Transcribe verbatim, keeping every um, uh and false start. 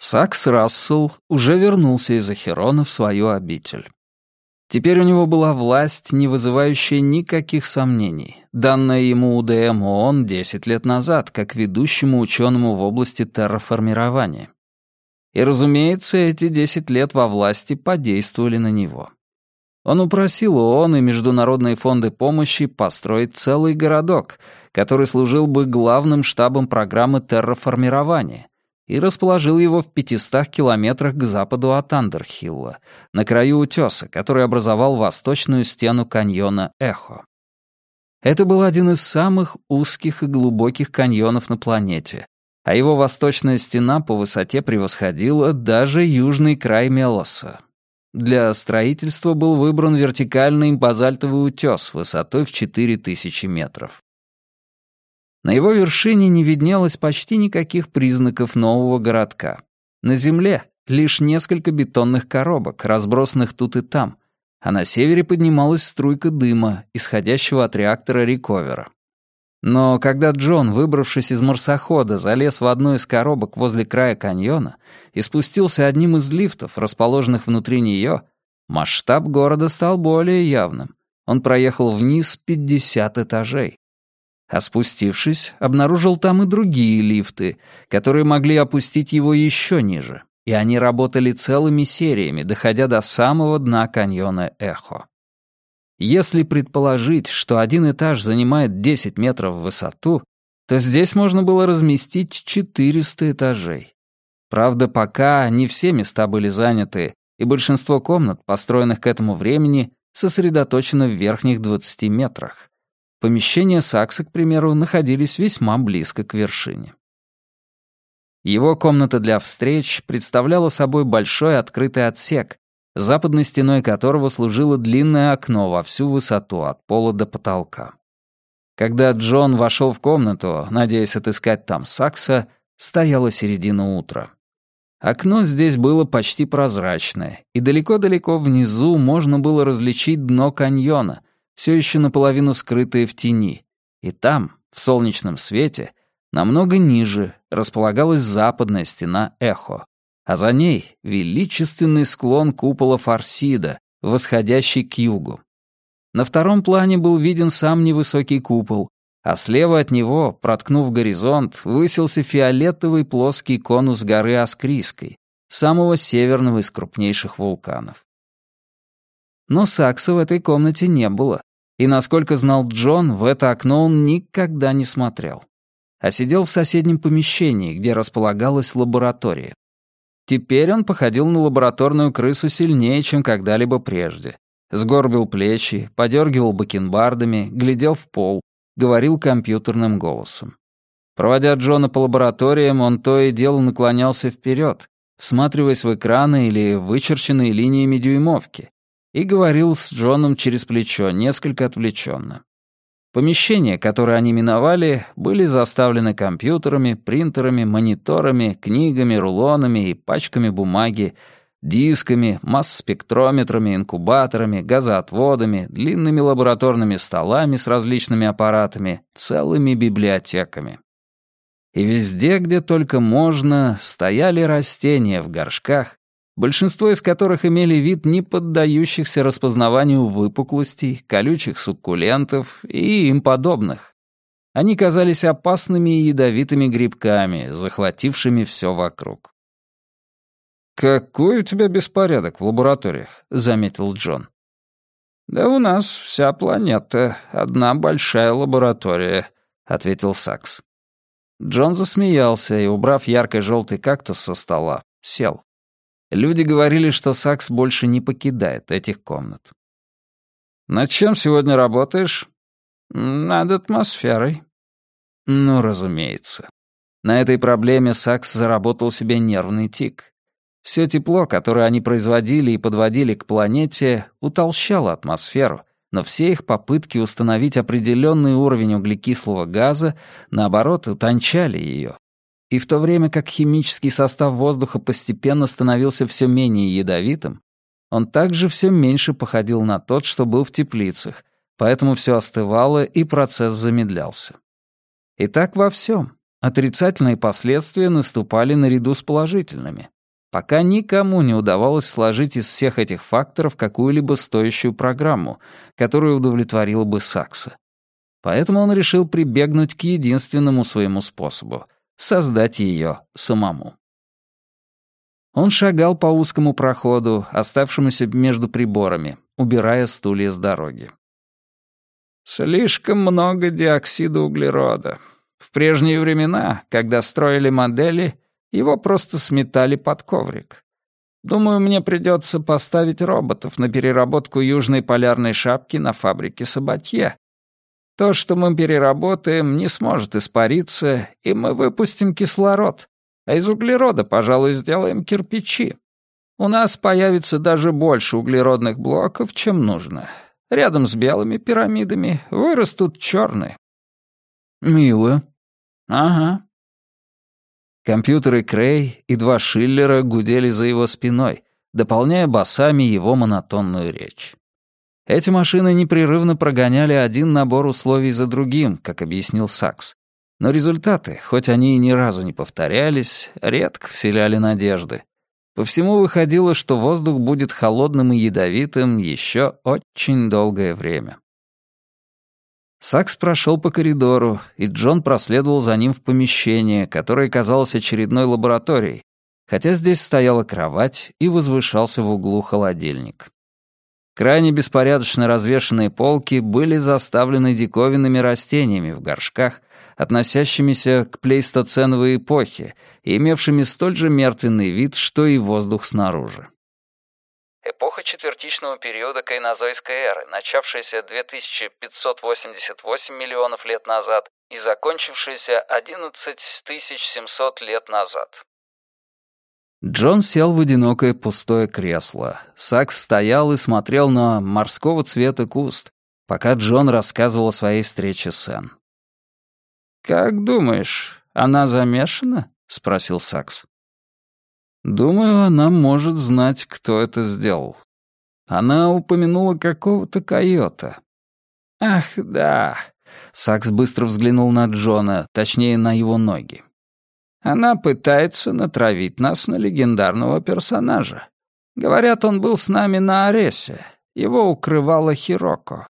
Сакс Рассел уже вернулся из Ахерона в свою обитель. Теперь у него была власть, не вызывающая никаких сомнений, данная ему УДМ ООН десять лет назад, как ведущему ученому в области терраформирования. И, разумеется, эти десять лет во власти подействовали на него. Он упросил ООН и международные фонды помощи построить целый городок, который служил бы главным штабом программы терраформирования, и расположил его в пятистах километрах к западу от Андерхилла, на краю утеса, который образовал восточную стену каньона Эхо. Это был один из самых узких и глубоких каньонов на планете, а его восточная стена по высоте превосходила даже южный край Мелоса. Для строительства был выбран вертикальный базальтовый утес высотой в четыре тысячи метров. На его вершине не виднелось почти никаких признаков нового городка. На земле лишь несколько бетонных коробок, разбросанных тут и там, а на севере поднималась струйка дыма, исходящего от реактора Рековера. Но когда Джон, выбравшись из марсохода, залез в одну из коробок возле края каньона и спустился одним из лифтов, расположенных внутри нее, масштаб города стал более явным. Он проехал вниз пятьдесят этажей. А спустившись, обнаружил там и другие лифты, которые могли опустить его еще ниже, и они работали целыми сериями, доходя до самого дна каньона Эхо. Если предположить, что один этаж занимает десять метров в высоту, то здесь можно было разместить четыреста этажей. Правда, пока не все места были заняты, и большинство комнат, построенных к этому времени, сосредоточено в верхних двадцати метрах. Помещения Сакса, к примеру, находились весьма близко к вершине. Его комната для встреч представляла собой большой открытый отсек, западной стеной которого служило длинное окно во всю высоту от пола до потолка. Когда Джон вошел в комнату, надеясь отыскать там Сакса, стояла середина утра. Окно здесь было почти прозрачное, и далеко-далеко внизу можно было различить дно каньона, все еще наполовину скрытое в тени, и там, в солнечном свете, намного ниже располагалась западная стена Эхо, а за ней величественный склон купола Фарсида, восходящий к югу. На втором плане был виден сам невысокий купол, а слева от него, проткнув горизонт, высился фиолетовый плоский конус горы Аскрийской, самого северного из крупнейших вулканов. Но Сакса в этой комнате не было, и, насколько знал Джон, в это окно он никогда не смотрел, а сидел в соседнем помещении, где располагалась лаборатория. Теперь он походил на лабораторную крысу сильнее, чем когда-либо прежде. Сгорбил плечи, подергивал бакенбардами, глядел в пол, говорил компьютерным голосом. Проводя Джона по лабораториям, он то и дело наклонялся вперед, всматриваясь в экраны или вычерченные линиями дюймовки, и говорил с Джоном через плечо, несколько отвлеченно. Помещения, которые они миновали, были заставлены компьютерами, принтерами, мониторами, книгами, рулонами и пачками бумаги, дисками, масс-спектрометрами, инкубаторами, газоотводами, длинными лабораторными столами с различными аппаратами, целыми библиотеками. И везде, где только можно, стояли растения в горшках, большинство из которых имели вид не поддающихся распознаванию выпуклостей, колючих суккулентов и им подобных. Они казались опасными и ядовитыми грибками, захватившими все вокруг. «Какой у тебя беспорядок в лабораториях», — заметил Джон. «Да у нас вся планета, одна большая лаборатория», — ответил Сакс. Джон засмеялся и, убрав ярко-желтый кактус со стола, сел. Люди говорили, что Сакс больше не покидает этих комнат. «Над чем сегодня работаешь?» «Над атмосферой». Ну, разумеется. На этой проблеме Сакс заработал себе нервный тик. Все тепло, которое они производили и подводили к планете, утолщало атмосферу, но все их попытки установить определенный уровень углекислого газа, наоборот, утончали ее. И в то время как химический состав воздуха постепенно становился все менее ядовитым, он также все меньше походил на тот, что был в теплицах, поэтому все остывало и процесс замедлялся. И так во всем. Отрицательные последствия наступали наряду с положительными. Пока никому не удавалось сложить из всех этих факторов какую-либо стоящую программу, которая удовлетворила бы Сакса. Поэтому он решил прибегнуть к единственному своему способу — создать ее самому. Он шагал по узкому проходу, оставшемуся между приборами, убирая стулья с дороги. «Слишком много диоксида углерода. В прежние времена, когда строили модели, его просто сметали под коврик. Думаю, мне придется поставить роботов на переработку южной полярной шапки на фабрике Сабатье. То, что мы переработаем, не сможет испариться, и мы выпустим кислород, а из углерода, пожалуй, сделаем кирпичи. У нас появится даже больше углеродных блоков, чем нужно. Рядом с белыми пирамидами вырастут черные». «Мило». «Ага». Компьютеры Крей и два Шиллера гудели за его спиной, дополняя басами его монотонную речь. Эти машины непрерывно прогоняли один набор условий за другим, как объяснил Сакс. Но результаты, хоть они и ни разу не повторялись, редко вселяли надежды. По всему выходило, что воздух будет холодным и ядовитым еще очень долгое время. Сакс прошел по коридору, и Джон проследовал за ним в помещение, которое казалось очередной лабораторией, хотя здесь стояла кровать и возвышался в углу холодильник. Крайне беспорядочно развешанные полки были заставлены диковинными растениями в горшках, относящимися к плейстоценовой эпохе и имевшими столь же мертвенный вид, что и воздух снаружи. Эпоха четвертичного периода кайнозойской эры, начавшаяся две тысячи пятьсот восемьдесят восемь миллионов лет назад и закончившаяся одиннадцать тысяч семьсот лет назад. Джон сел в одинокое пустое кресло. Сакс стоял и смотрел на морского цвета куст, пока Джон рассказывал о своей встрече с Энн. «Как думаешь, она замешана?» — спросил Сакс. «Думаю, она может знать, кто это сделал. Она упомянула какого-то койота». «Ах, да». Сакс быстро взглянул на Джона, точнее, на его ноги. «Она пытается натравить нас на легендарного персонажа. Говорят, он был с нами на Аресе. Его укрывала Хироко».